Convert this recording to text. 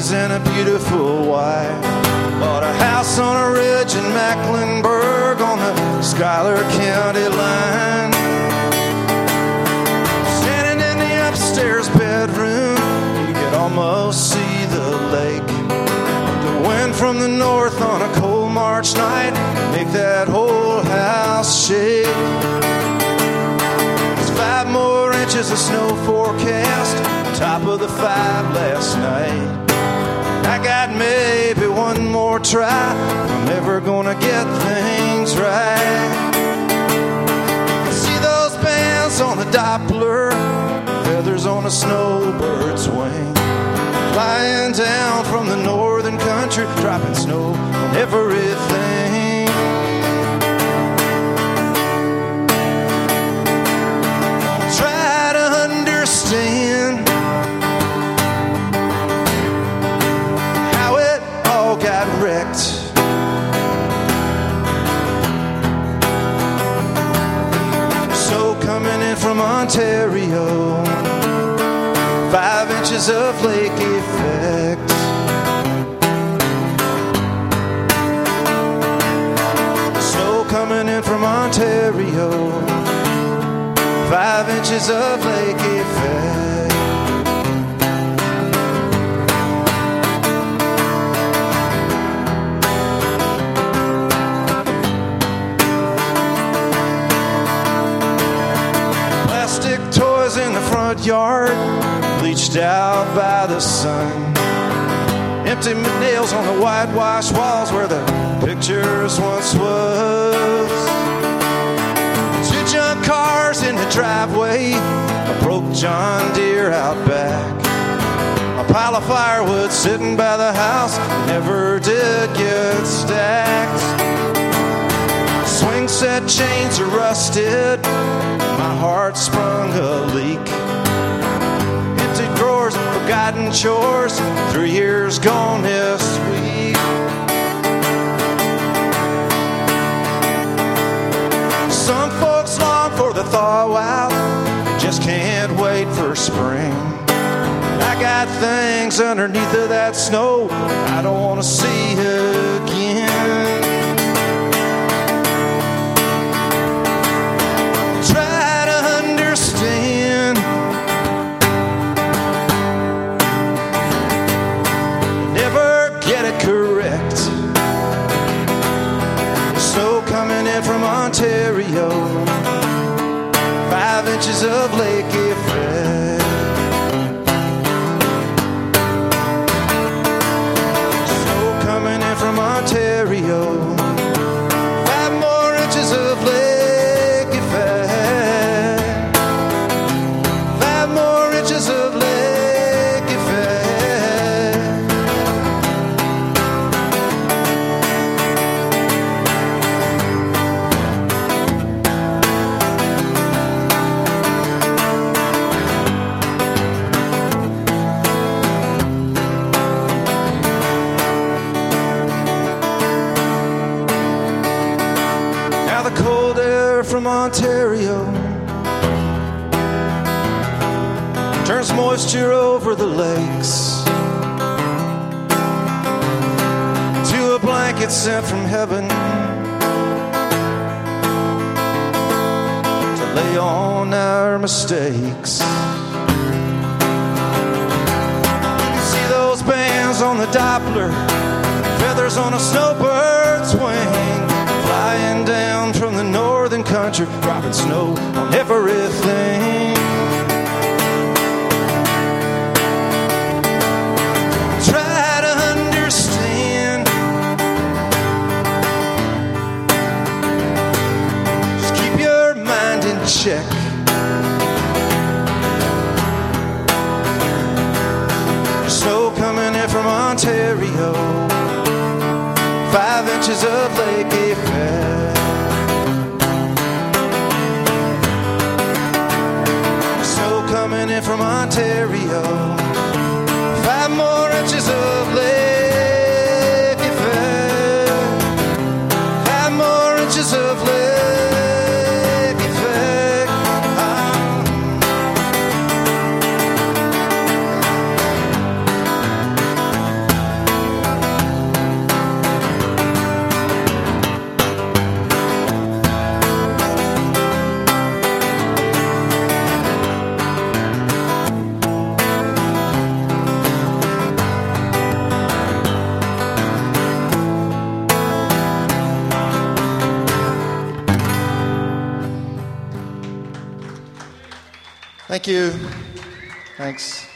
babies and a beautiful wife. Bought a house on a ridge in Mecklenburg on the Schuyler County line. Standing in the upstairs bedroom, you could almost see the lake. The wind from the north on a cold March night make that whole house shake. There's 5 more inches of snow forecast, top of the 5 last night. I got maybe one more try, I'm never gonna get things right. See those bands on the Doppler, feathers on a snowbird's wing, flying down from the northern country, dropping snow on everything. Try to understand how it all got wrecked. Snow coming in from Ontario, 5 inches of lake effect. Snow coming in from Ontario, 5 inches of lake effect. Plastic toys in the front yard, bleached out by the sun. Empty nails on the whitewashed walls where the pictures once was. 2 junk cars in the driveway, a broke John Deere out back. A pile of firewood sitting by the house never did get stacked. Swing set chains are rusted, my heart sprung a leak. Drawers, forgotten chores, 3 years gone this week. Some folks long for the thaw out, just can't wait for spring. I got things underneath of that snow I don't want to see again. Try to understand correct. Snow coming in from Ontario, 5 inches of lake effect. Snow coming in from Ontario, 5 more inches of lake effect. 5 more inches of lake effect. From Ontario turns moisture over the lakes to a blanket sent from heaven to lay on our mistakes. You can see those bands on the Doppler, feathers on a snowbird's wing, flying down from the northern country, dropping snow on everything. Try to understand, just keep your mind in check. Snow coming in from Ontario, 5 inches of lake effect. Snow coming in from Ontario, 5 more inches of lake effect. 5 more inches of lake effect. Thank you. Thanks.